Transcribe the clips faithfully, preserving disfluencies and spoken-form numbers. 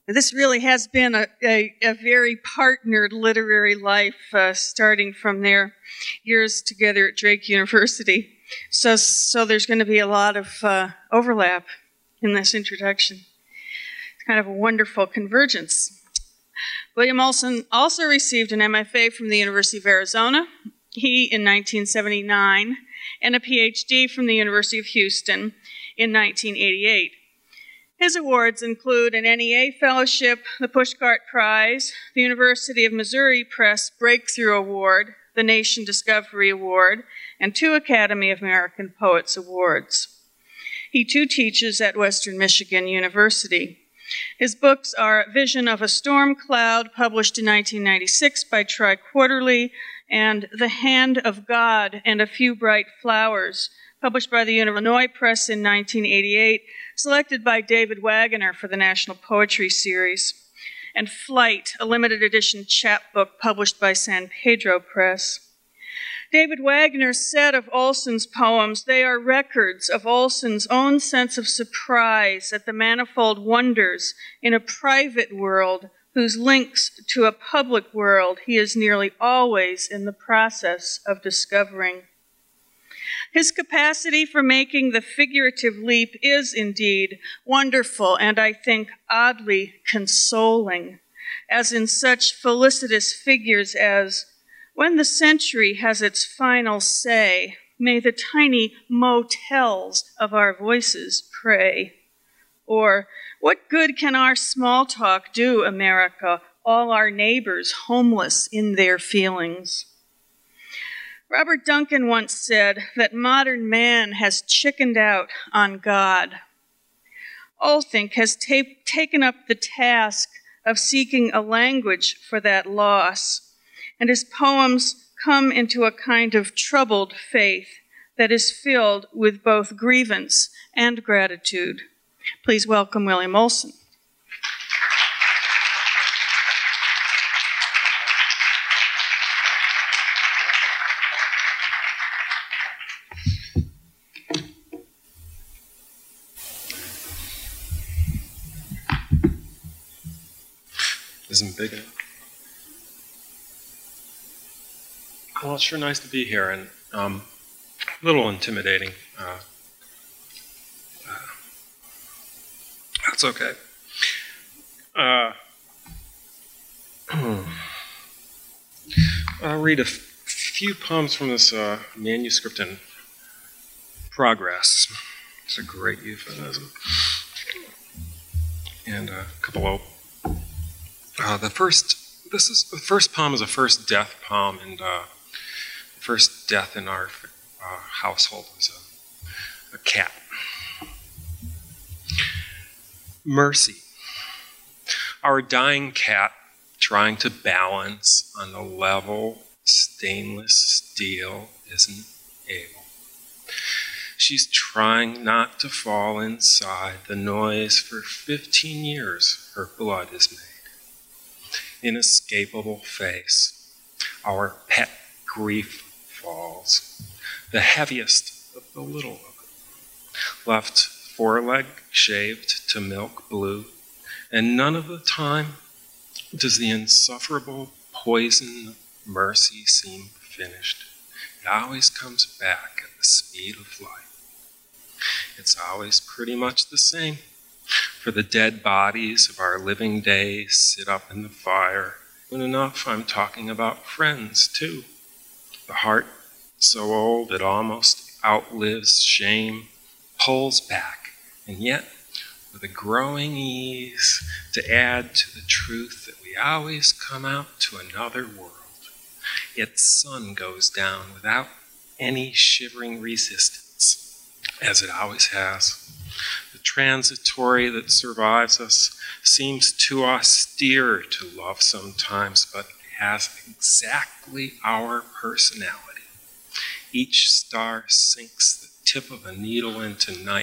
This really has been a, a, a very partnered literary life, uh, starting from their years together at Drake University. So, so there's going to be a lot of uh, overlap in this introduction. It's kind of a wonderful convergence. William Olson also received an M F A from the University of Arizona, he in nineteen seventy-nine, and a P H D from the University of Houston in nineteen eighty-eight. His awards include an N E A Fellowship, the Pushcart Prize, the University of Missouri Press Breakthrough Award, the Nation Discovery Award, and two Academy of American Poets Awards. He too teaches at Western Michigan University. His books are Vision of a Storm Cloud, published in nineteen ninety-six by Tri Quarterly, and The Hand of God and a Few Bright Flowers, published by the Illinois Press in nineteen eighty-eight, selected by David Wagoner for the National Poetry Series, and Flight, a limited edition chapbook published by San Pedro Press. David Wagoner said of Olson's poems, they are records of Olson's own sense of surprise at the manifold wonders in a private world whose links to a public world he is nearly always in the process of discovering. His capacity for making the figurative leap is indeed wonderful and, I think, oddly consoling, as in such felicitous figures as, when the century has its final say, may the tiny motels of our voices pray. Or, what good can our small talk do, America, all our neighbors homeless in their feelings? Robert Duncan once said that modern man has chickened out on God. Oelthink has ta- taken up the task of seeking a language for that loss, and his poems come into a kind of troubled faith that is filled with both grievance and gratitude. Please welcome William Olson. Isn't big enough. Well, it's sure nice to be here, and um, a little intimidating. Uh, uh, that's okay. Uh, I'll read a f- few poems from this uh, manuscript in progress. It's a great euphemism. And a couple of Uh, the first, this is the first poem is a first death poem, and uh, the first death in our uh, household was a, a cat. Mercy. Our dying cat, trying to balance on the level stainless steel, isn't able. She's trying not to fall inside the noise. For fifteen years her blood is made. Inescapable face, our pet grief falls, the heaviest of the little of it, left foreleg shaved to milk blue, and none of the time does the insufferable poison of mercy seem finished. It always comes back at the speed of light. It's always pretty much the same. For the dead bodies of our living days sit up in the fire. When enough, I'm talking about friends, too. The heart, so old it almost outlives shame, pulls back, and yet, with a growing ease, to add to the truth that we always come out to another world. Its sun goes down without any shivering resistance, as it always has. The transitory that survives us seems too austere to love sometimes, but has exactly our personality. Each star sinks the tip of a needle into night.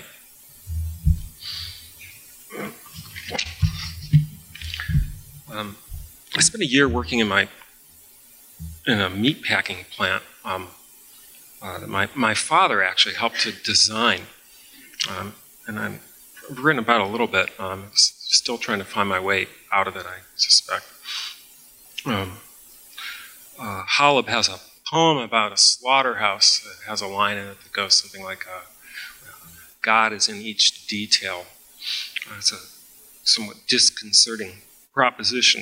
Um, I spent a year working in my in a meat packing plant um, uh, that my, my father actually helped to design. Um, And I'm I've written about it a little bit. Um, I'm still trying to find my way out of it, I suspect. Um, uh, Holub has a poem about a slaughterhouse that has a line in it that goes something like, uh, God is in each detail. Uh, it's a somewhat disconcerting proposition.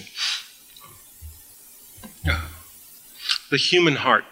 Uh, the human heart.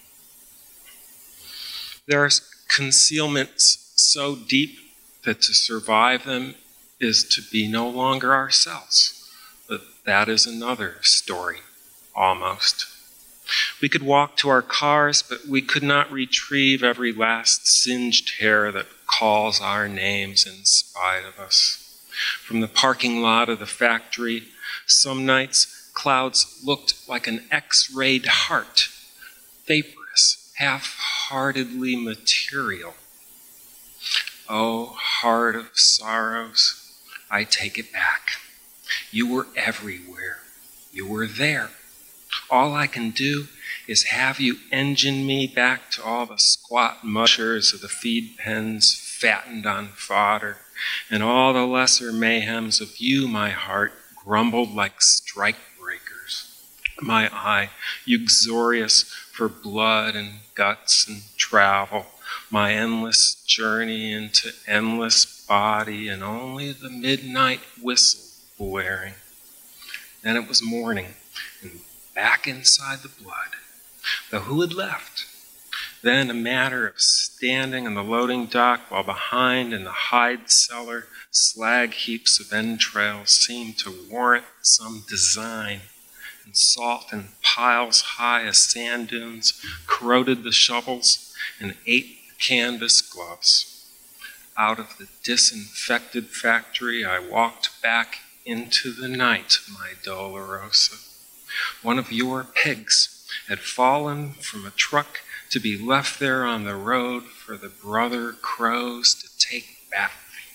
There are concealments so deep that to survive them is to be no longer ourselves. But that is another story, almost. We could walk to our cars, but we could not retrieve every last singed hair that calls our names in spite of us. From the parking lot of the factory, some nights clouds looked like an X-rayed heart, vaporous, half-heartedly material. Oh, heart of sorrows, I take it back. You were everywhere. You were there. All I can do is have you engine me back to all the squat mushers of the feed pens fattened on fodder, and all the lesser mayhems of you, my heart, grumbled like strike breakers. My eye, uxorious for blood and guts and travel, my endless journey into endless body, and only the midnight whistle blaring. Then it was morning, and back inside the blood, though who had left? Then a matter of standing on the loading dock while behind in the hide cellar, slag heaps of entrails seemed to warrant some design, and salt in piles high as sand dunes corroded the shovels and ate the canvas gloves. Out of the disinfected factory I walked back into the night, my Dolorosa. One of your pigs had fallen from a truck to be left there on the road for the brother crows to take back.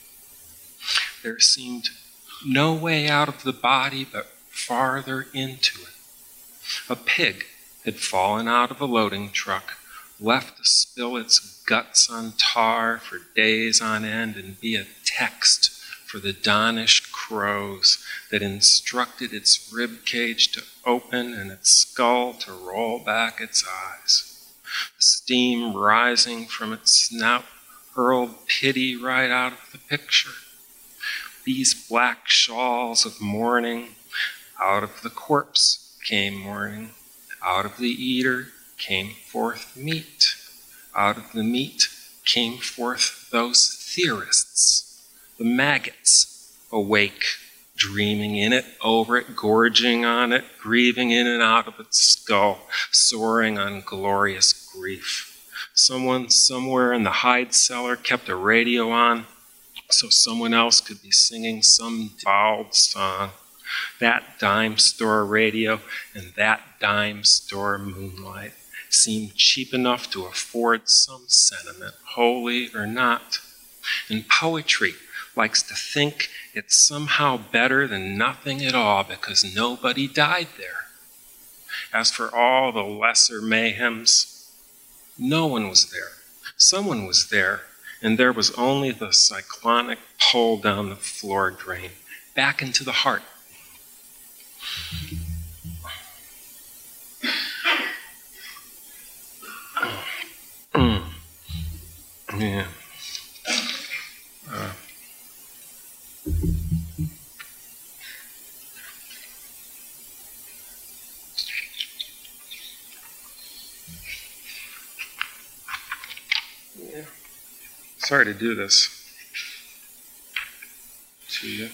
There seemed no way out of the body but farther into it. A pig had fallen out of a loading truck, left to spill its guts on tar for days on end and be a text for the Danish crows that instructed its rib cage to open and its skull to roll back its eyes. The steam rising from its snout hurled pity right out of the picture. These black shawls of mourning, out of the corpse came mourning, out of the eater came forth meat, out of the meat came forth those theorists, the maggots, awake, dreaming in it, over it, gorging on it, grieving in and out of its skull, soaring on glorious grief. Someone somewhere in the hide cellar kept a radio on so someone else could be singing some fouled song. That dime store radio and that dime store moonlight seemed cheap enough to afford some sentiment, holy or not. And poetry likes to think it's somehow better than nothing at all because nobody died there. As for all the lesser mayhems, no one was there. Someone was there, and there was only the cyclonic pull down the floor drain, back into the heart. Yeah. Uh. Yeah. Sorry to do this to you.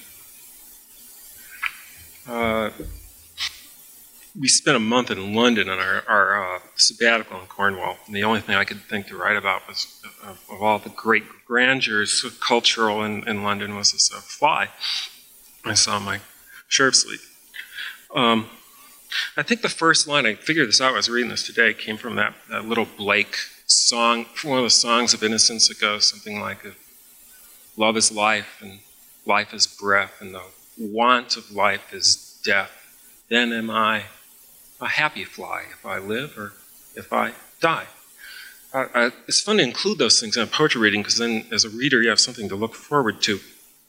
Uh, we spent a month in London on our, our uh, sabbatical in Cornwall, and the only thing I could think to write about was, of, of all the great grandeurs cultural in, in London, was this uh, fly I saw on my shirt sleeve. Um, I think the first line, I figured this out, I was reading this today, came from that, that little Blake song, one of the songs of Innocence that goes something like, love is life, and life is breath, and the want of life is death. Then am I a happy fly if I live or if I die. I, I, it's fun to include those things in a poetry reading because then as a reader you have something to look forward to.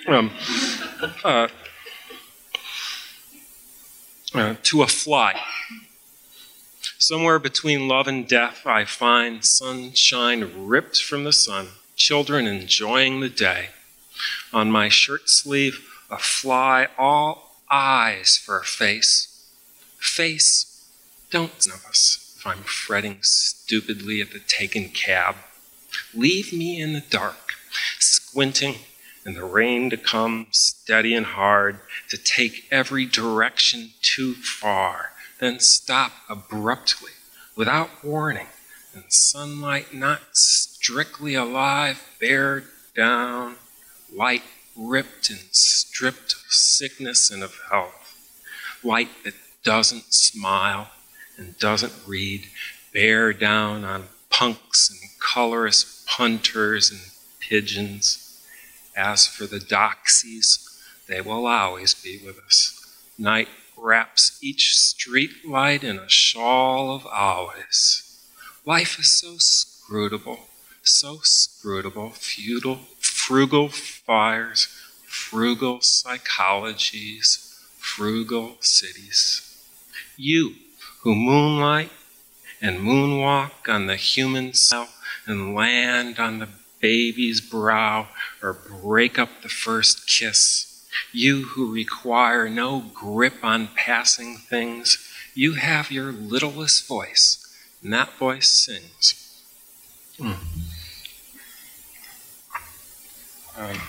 Um, uh, uh, to a fly. Somewhere between love and death, I find sunshine ripped from the sun, children enjoying the day. On my shirt sleeve, a fly, all eyes for a face. Face, don't of us if I'm fretting stupidly at the taken cab. Leave me in the dark, squinting, and the rain to come steady and hard, to take every direction too far, then stop abruptly, without warning, and sunlight not strictly alive, bear down, light ripped and stripped of sickness and of health, light that doesn't smile and doesn't read, bear down on punks and colorless punters and pigeons. As for the doxies, they will always be with us. Night wraps each street light in a shawl of always. Life is so scrutable, so scrutable, futile, frugal fires, frugal psychologies, frugal cities. You who moonlight and moonwalk on the human cell and land on the baby's brow or break up the first kiss. You who require no grip on passing things, you have your littlest voice, and that voice sings. Mm. Um,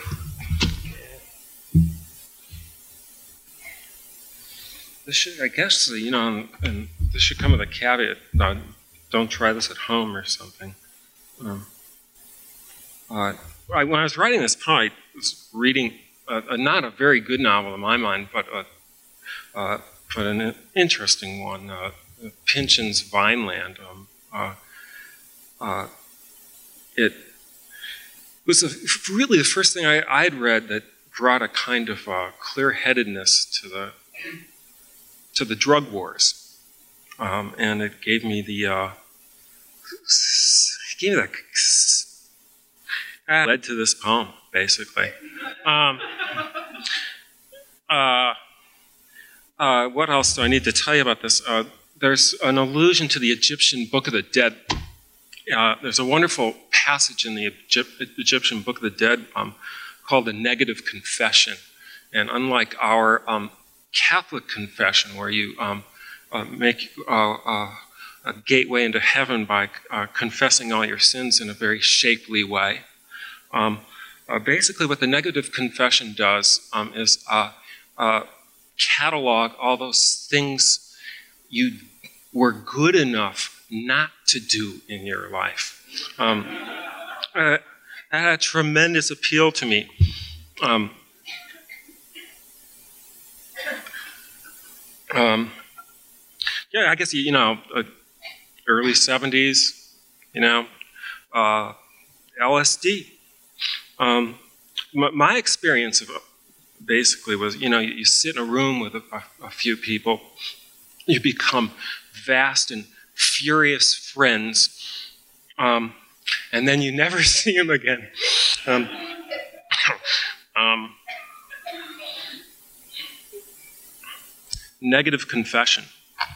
this should, I guess, you know, and, and this should come with a caveat. No, don't try this at home or something. Um, Uh, I, when I was writing this poem, I was reading a, a, not a very good novel in my mind, but a, uh, but an interesting one, uh, Pynchon's Vineland. Um, uh, uh, it was a, really the first thing I, I'd read that brought a kind of uh, clear-headedness to the to the drug wars, um, and it gave me the uh, it gave me the Uh, led to this poem, basically. Um, uh, uh, what else do I need to tell you about this? Uh, there's an allusion to the Egyptian Book of the Dead. Uh, there's a wonderful passage in the Egypt, Egyptian Book of the Dead um, called the Negative Confession. And unlike our um, Catholic confession, where you um, uh, make uh, uh, a gateway into heaven by uh, confessing all your sins in a very shapely way, Um, uh, basically what the negative confession does um, is uh, uh, catalog all those things you were good enough not to do in your life. Um, uh, that had a tremendous appeal to me. Um, um, yeah, I guess, you know, uh, early seventies, you know, uh, L S D. Um, my, my experience of it basically was, you know, you, you sit in a room with a, a, a few people, you become vast and furious friends, um, and then you never see them again. Um, um, negative confession.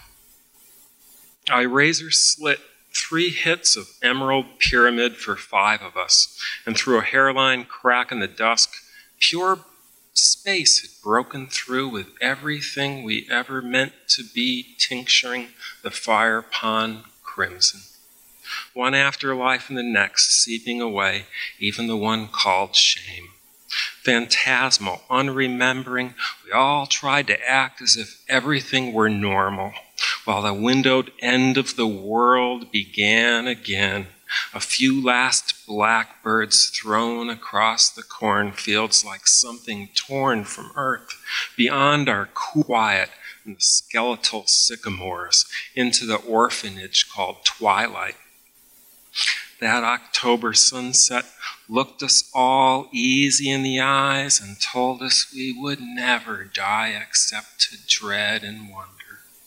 I razor slit three hits of Emerald Pyramid for five of us, and through a hairline crack in the dusk, pure space had broken through with everything we ever meant to be, tincturing the fire pond crimson. One afterlife and the next, seeping away, even the one called shame. Phantasmal, unremembering, we all tried to act as if everything were normal, while the windowed end of the world began again. A few last blackbirds thrown across the cornfields like something torn from earth, beyond our quiet and the skeletal sycamores, into the orphanage called Twilight. That October sunset looked us all easy in the eyes and told us we would never die except to dread and wonder.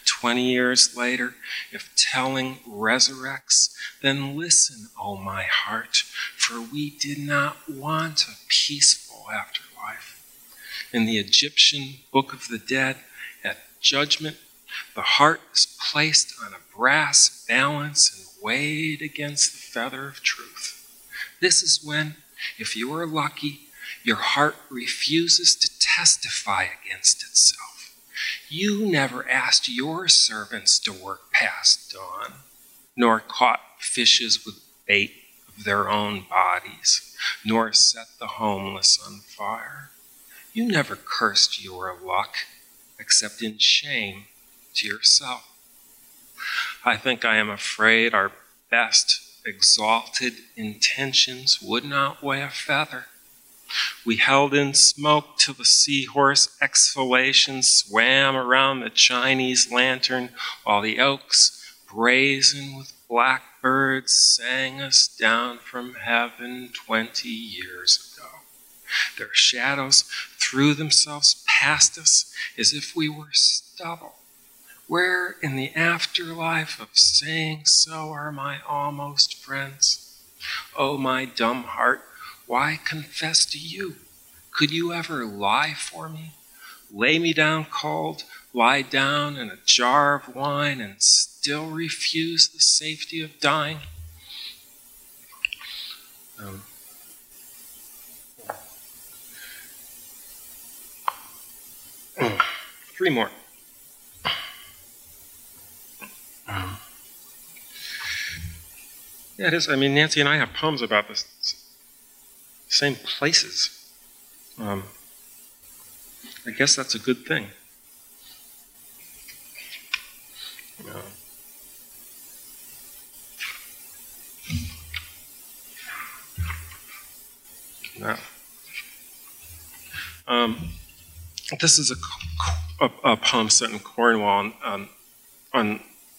Twenty years later, if telling resurrects, then listen, O my heart, for we did not want a peaceful afterlife. In the Egyptian Book of the Dead, at judgment, the heart is placed on a brass balance and weighed against the feather of truth. This is when, if you are lucky, your heart refuses to testify against itself. You never asked your servants to work past dawn, nor caught fishes with bait of their own bodies, nor set the homeless on fire. You never cursed your luck, except in shame to yourself. I think I am afraid our best exalted intentions would not weigh a feather. We held in smoke till the seahorse exhalations swam around the Chinese lantern, while the oaks, brazen with blackbirds, sang us down from heaven twenty years ago. Their shadows threw themselves past us as if we were stubble. Where in the afterlife of saying so are my almost friends? Oh, my dumb heart, why confess to you? Could you ever lie for me? Lay me down cold, lie down in a jar of wine, and still refuse the safety of dying? Um, three more. Um, yeah, it is. I mean, Nancy and I have poems about this. Same places. Um, I guess that's a good thing. Uh, no. Um, this is a, a, a poem set in Cornwall on, on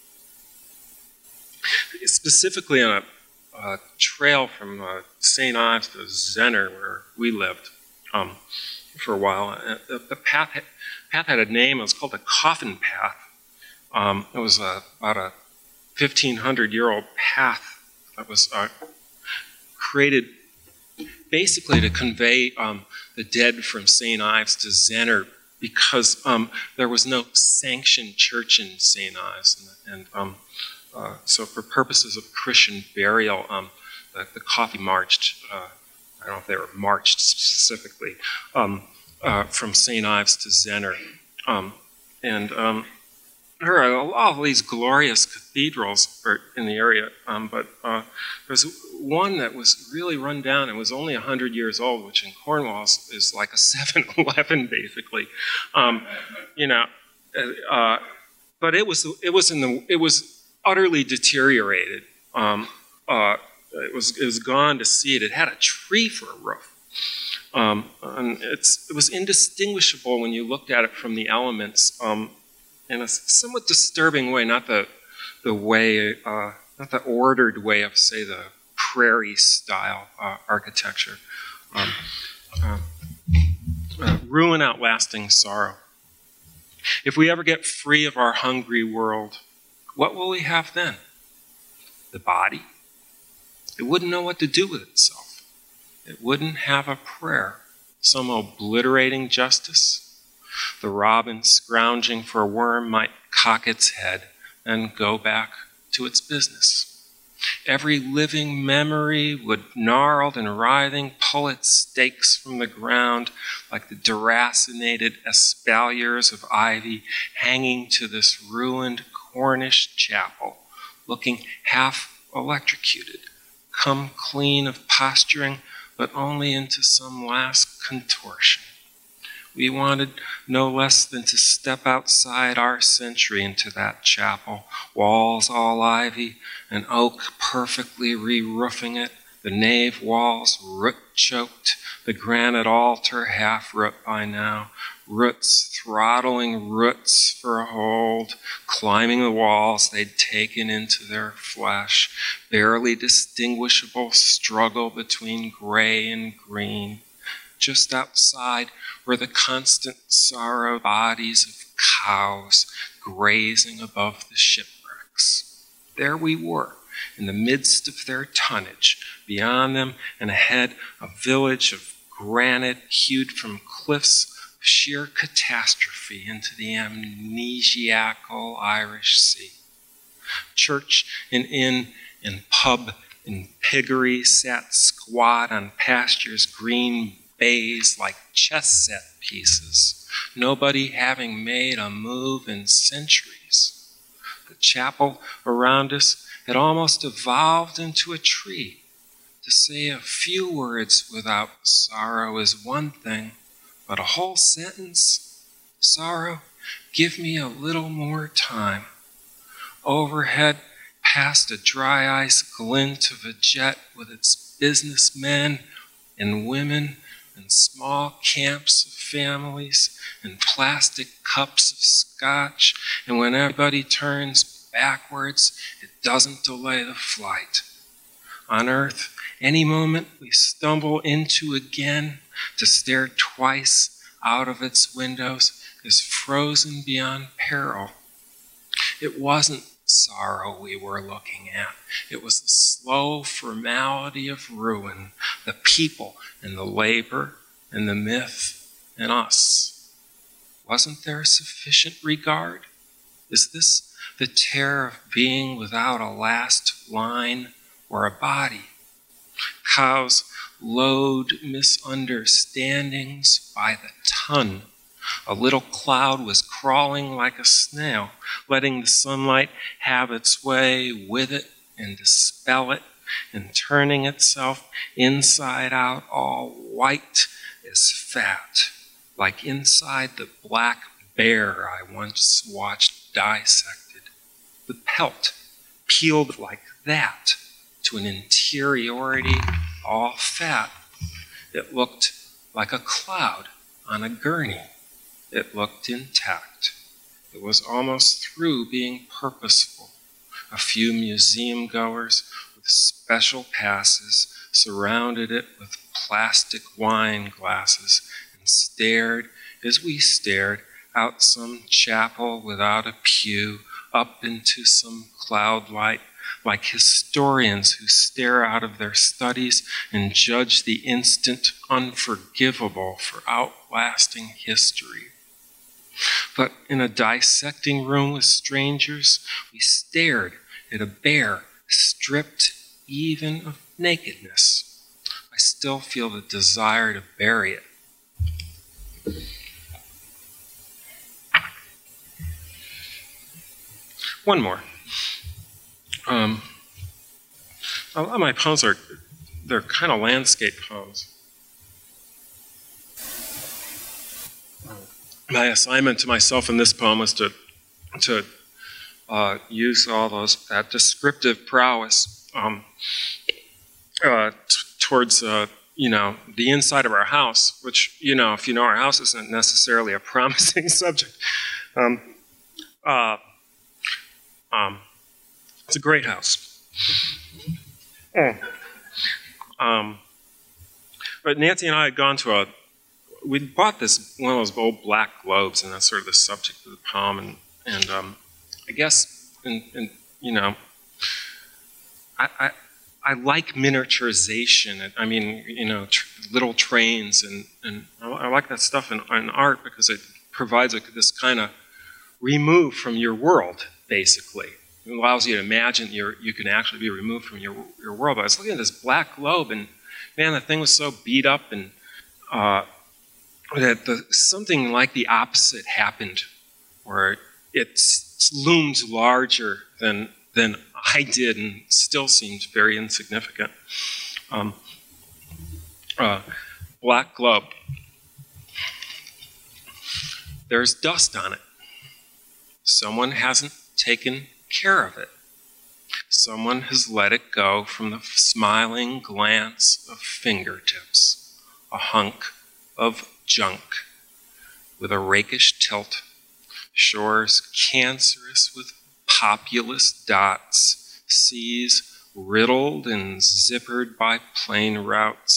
specifically on a Uh, trail from uh, Saint Ives to Zenner, where we lived um, for a while. Uh, the, the path, had, path had a name. It was called the Coffin Path. Um, it was uh, about a fifteen hundred year old path that was uh, created basically to convey um, the dead from Saint Ives to Zenner, because um, there was no sanctioned church in Saint Ives, and, and um, Uh, so for purposes of Christian burial, um, the, the coffee marched, uh, I don't know if they were marched specifically, um, uh, from Saint Ives to Zenner. Um, and um, there are all of these glorious cathedrals in the area, um, but uh, there's one that was really run down and was only one hundred years old, which in Cornwall is, is like a seven eleven, basically. Um, you know, uh, but it was, it was in the, it was, utterly deteriorated. Um, uh, it was it was gone to seed. It had a tree for a roof. Um, and it's, it was indistinguishable when you looked at it from the elements um, in a somewhat disturbing way, not the the way, uh, not the ordered way of, say, the prairie style uh, architecture. Um, uh, uh, ruin outlasting sorrow. If we ever get free of our hungry world, what will we have then? The body. It wouldn't know what to do with itself. It wouldn't have a prayer, some obliterating justice. The robin scrounging for a worm might cock its head and go back to its business. Every living memory would, gnarled and writhing, pull its stakes from the ground like the deracinated espaliers of ivy hanging to this ruined Cornish chapel, looking half electrocuted, come clean of posturing, but only into some last contortion. We wanted no less than to step outside our century into that chapel, walls all ivy, an oak perfectly re-roofing it, the nave walls root-choked, the granite altar half-root by now, roots throttling roots for a hold, climbing the walls they'd taken into their flesh, barely distinguishable struggle between gray and green. just outside were the constant sorrow bodies of cows grazing above the shipwrecks. There we were, in the midst of their tonnage. Beyond them and ahead, a village of granite hewed from cliffs of sheer catastrophe into the amnesiacal Irish Sea. Church and inn and pub and piggery sat squat on pastures green bays like chess set pieces, nobody having made a move in centuries. The chapel around us had almost evolved into a tree. To say a few words without sorrow is one thing, but a whole sentence, sorrow, give me a little more time. Overhead, past a dry ice glint of a jet with its businessmen and women and small camps of families and plastic cups of scotch, and when everybody turns backwards, it doesn't delay the flight. On Earth, any moment we stumble into again to stare twice out of its windows is frozen beyond peril. It wasn't sorrow we were looking at. It was the slow formality of ruin, the people and the labor and the myth and us. Wasn't there sufficient regard? Is this the terror of being without a last line or a body? Cows load misunderstandings by the ton. A little cloud was crawling like a snail, letting the sunlight have its way with it and dispel it, and turning itself inside out all white as fat, like inside the black bear I once watched dissected. The pelt peeled like that to an interiority all fat. It looked like a cloud on a gurney. It looked intact. It was almost through being purposeful. A few museum goers with special passes surrounded it with plastic wine glasses and stared as we stared out some chapel without a pew up into some cloud light, like historians who stare out of their studies and judge the instant unforgivable for outlasting history. But in a dissecting room with strangers, we stared at a bear stripped even of nakedness. I still feel the desire to bury it. One more. Um, a lot of my poems are, they're kind of landscape poems. My assignment to myself in this poem was to, to uh, use all those, that descriptive prowess um, uh, t- towards, uh, you know, the inside of our house, which, you know, if you know our house isn't necessarily a promising subject. Um, uh, um, it's a great house. Mm. Um, but Nancy and I had gone to a, we bought this, one of those old black globes, and that's sort of the subject of the poem, and, and um, I guess, and, and you know, I, I, I like miniaturization. I mean, you know, tr- little trains, and, and I, I like that stuff in, in art because it provides a, this kind of remove from your world, basically. It allows you to imagine you're, you can actually be removed from your, your world. But I was looking at this black globe, and man, the thing was so beat up, and uh, that the, something like the opposite happened, where it loomed larger than than I did, and still seemed very insignificant. Um, uh, black globe. There's dust on it. Someone hasn't taken care of it. Someone has let it go from the smiling glance of fingertips, a hunk of junk with a rakish tilt, shores cancerous with populous dots, seas riddled and zippered by plane routes,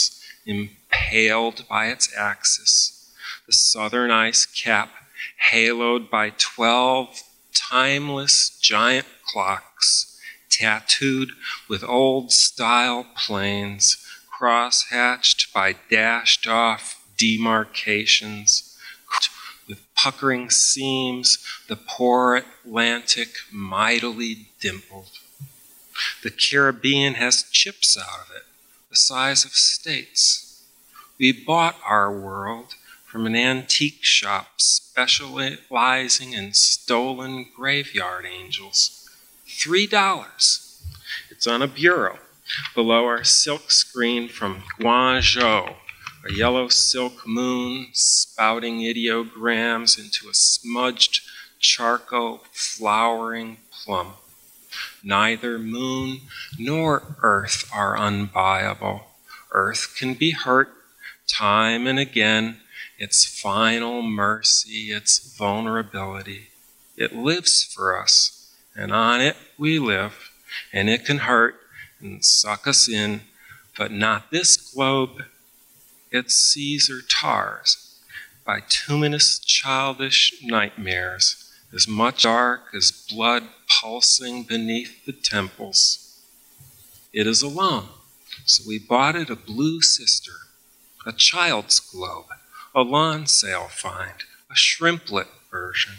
impaled by its axis, the southern ice cap haloed by twelve timeless giant clocks, tattooed with old-style planes, cross-hatched by dashed-off demarcations, with puckering seams, the poor Atlantic mightily dimpled. The Caribbean has chips out of it, the size of states. We bought our world from an antique shop specializing in stolen graveyard angels. Three dollars. It's on a bureau below our silk screen from Guangzhou, a yellow silk moon spouting ideograms into a smudged charcoal flowering plum. Neither moon nor earth are unbuyable. Earth can be hurt time and again, its final mercy, its vulnerability. It lives for us, and on it we live, and it can hurt and suck us in, but not this globe. Its seas are tars, bituminous childish nightmares, as much dark as blood pulsing beneath the temples. It is alone, so we bought it a blue sister, a child's globe, a lawn sale find, a shrimplet version.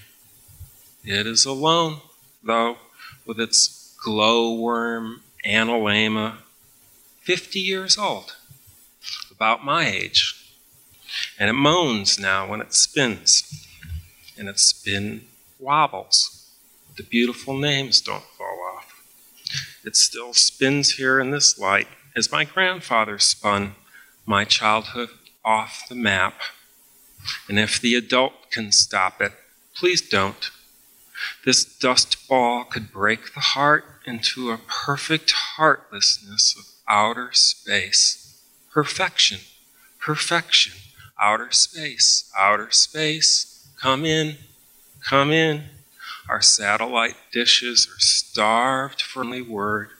It is alone, though, with its glowworm analema, fifty years old, about my age. And it moans now when it spins, and its spin wobbles. The beautiful names don't fall off. It still spins here in this light as my grandfather spun my childhood off the map. And if the adult can stop it, please don't. This dust ball could break the heart into a perfect heartlessness of outer space. Perfection, perfection, outer space, outer space. Come in, come in. Our satellite dishes are starved for only word.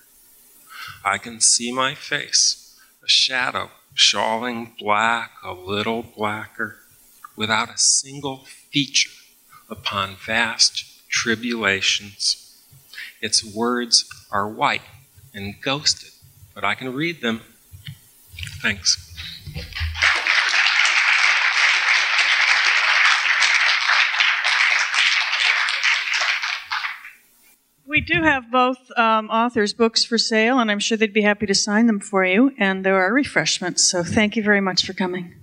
I can see my face, a shadow shawling black, a little blacker, without a single feature upon vast tribulations. Its words are white and ghosted, but I can read them. Thanks. We do have both um, authors' books for sale, and I'm sure they'd be happy to sign them for you. And there are refreshments, so thank you very much for coming.